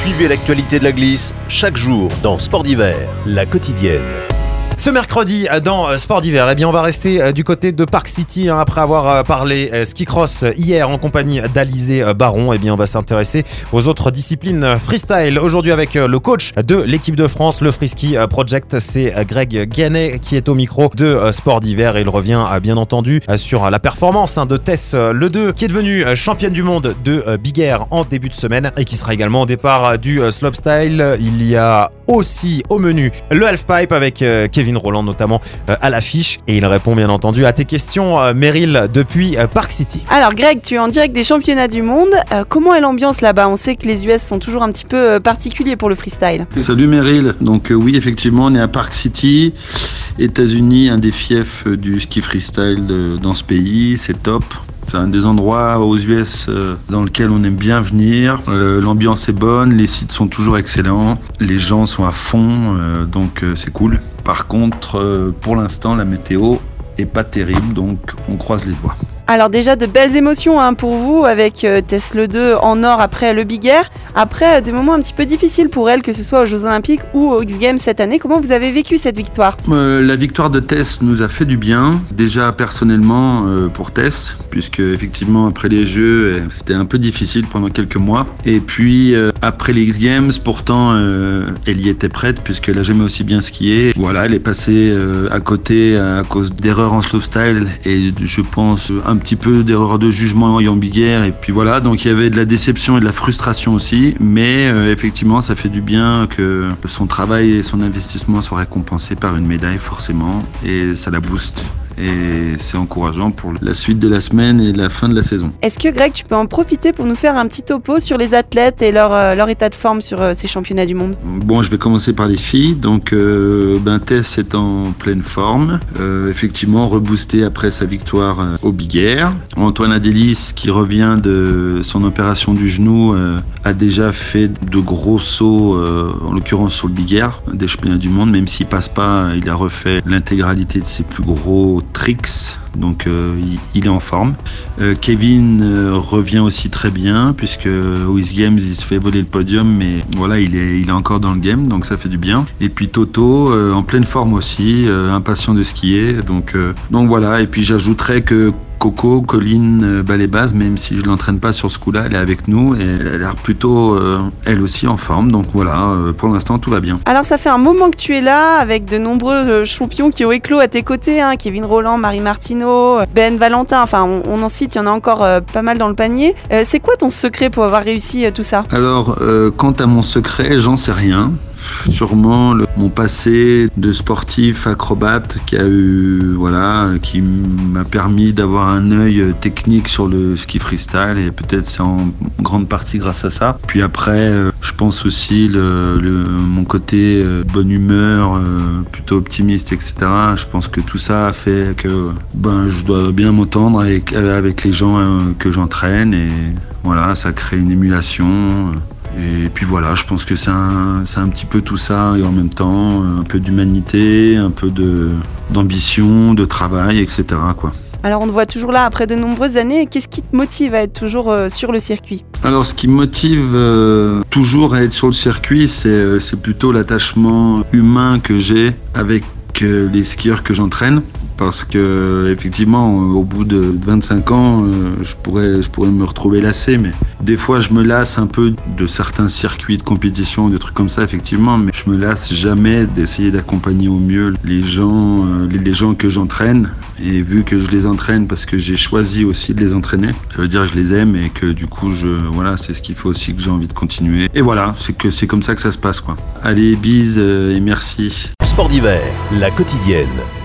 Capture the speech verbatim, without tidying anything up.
Suivez l'actualité de la glisse chaque jour dans Sport d'hiver, la quotidienne. Ce mercredi dans Sport d'hiver, eh bien on va rester du côté de Park City hein, après avoir parlé ski cross hier en compagnie d'Alizé Baron. Eh bien on va s'intéresser aux autres disciplines freestyle aujourd'hui avec le coach de l'équipe de France, le Free Ski Project, c'est Greg Guyanet qui est au micro de Sport d'hiver et il revient bien entendu sur la performance de Tess Le deux qui est devenue championne du monde de Big Air en début de semaine et qui sera également au départ du slopestyle. Il y a aussi au menu le halfpipe avec Kevin Roland notamment euh, à l'affiche et il répond bien entendu à tes questions euh, Meryl depuis euh, Park City. Alors Greg, tu es en direct des championnats du monde, euh, comment est l'ambiance là-bas? On sait que les U S sont toujours un petit peu euh, particuliers pour le freestyle. Salut Meryl, donc euh, oui effectivement on est à Park City, États-Unis, un des fiefs euh, du ski freestyle de, dans ce pays, c'est top. C'est un des endroits aux U S euh, dans lequel on aime bien venir. Euh, l'ambiance est bonne, les sites sont toujours excellents, les gens sont à fond, euh, donc euh, c'est cool. Par contre, euh, pour l'instant, la météo est pas terrible, donc on croise les doigts. Alors déjà de belles émotions hein, pour vous avec euh, Tess Le deux en or après le Big Air. Après euh, des moments un petit peu difficiles pour elle, que ce soit aux Jeux Olympiques ou aux X Games cette année. Comment vous avez vécu cette victoire? euh, La victoire de Tess nous a fait du bien. Déjà personnellement euh, pour Tess, puisque effectivement après les Jeux c'était un peu difficile pendant quelques mois. Et puis euh, après les X Games, pourtant euh, elle y était prête puisqu'elle a jamais aussi bien skié. Voilà, elle est passée euh, à côté à cause d'erreurs en slopestyle et je pense un un petit peu d'erreur de jugement en Big Air et puis voilà, donc il y avait de la déception et de la frustration aussi, mais euh, effectivement ça fait du bien que son travail et son investissement soient récompensés par une médaille forcément et ça la booste. Et c'est encourageant pour la suite de la semaine et la fin de la saison. Est-ce que Greg, tu peux en profiter pour nous faire un petit topo sur les athlètes et leur, euh, leur état de forme sur euh, ces championnats du monde? Bon, je vais commencer par les filles. Donc, euh, ben, Tess est en pleine forme. Euh, effectivement, reboosté après sa victoire euh, au Big Air. Antoine Adélis, qui revient de son opération du genou, euh, a déjà fait de gros sauts, euh, en l'occurrence sur le Big Air, des championnats du monde. Même s'il passe pas, il a refait l'intégralité de ses plus gros tricks, donc euh, il, il est en forme. Euh, Kevin euh, revient aussi très bien puisque aux X Games il se fait voler le podium, mais voilà il est, il est encore dans le game, donc ça fait du bien. Et puis Toto euh, en pleine forme aussi, euh, impatient de skier, donc, euh, donc voilà. Et puis j'ajouterais que Coco, Colline Balébaz, même si je l'entraîne pas sur ce coup-là, elle est avec nous et elle a l'air plutôt, euh, elle aussi, en forme. Donc voilà, euh, pour l'instant, tout va bien. Alors ça fait un moment que tu es là, avec de nombreux champions qui ont éclos à tes côtés, hein, Kevin Roland, Marie Martineau, Ben Valentin, enfin on, on en cite, il y en a encore euh, pas mal dans le panier. Euh, c'est quoi ton secret pour avoir réussi euh, tout ça? Alors, euh, quant à mon secret, j'en sais rien. Sûrement le, mon passé de sportif acrobate qui a eu voilà qui m'a permis d'avoir un œil technique sur le ski freestyle et peut-être c'est en grande partie grâce à ça. Puis après euh, je pense aussi le, le mon côté euh, bonne humeur, euh, plutôt optimiste, et cetera. Je pense que tout ça a fait que ben je dois bien m'entendre avec, avec les gens euh, que j'entraîne et voilà, ça crée une émulation. Euh, Et puis voilà, je pense que c'est un, c'est un petit peu tout ça et en même temps un peu d'humanité, un peu de, d'ambition, de travail, et cetera quoi. Alors on te voit toujours là après de nombreuses années, qu'est-ce qui te motive à être toujours euh, sur le circuit? Alors ce qui me motive euh, toujours à être sur le circuit, c'est, c'est plutôt l'attachement humain que j'ai avec euh, les skieurs que j'entraîne. Parce que effectivement, au bout de vingt-cinq ans, euh, je pourrais, je pourrais me retrouver lassé. Mais des fois, je me lasse un peu de certains circuits de compétition, des trucs comme ça, effectivement. Mais je me lasse jamais d'essayer d'accompagner au mieux les gens, euh, les, les gens que j'entraîne. Et vu que je les entraîne, parce que j'ai choisi aussi de les entraîner, ça veut dire que je les aime et que du coup, je, voilà, c'est ce qui fait aussi que j'ai envie de continuer. Et voilà, c'est que c'est comme ça que ça se passe, quoi. Allez, bise euh, et merci. Sport d'hiver, la quotidienne.